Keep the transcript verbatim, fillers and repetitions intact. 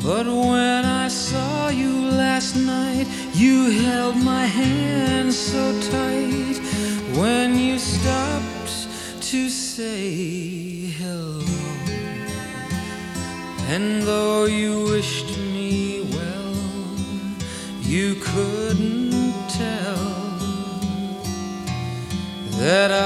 But when I saw you last night, you held my hand so tight. When you stopped to say hello, and though you wished me well, you couldn't tell that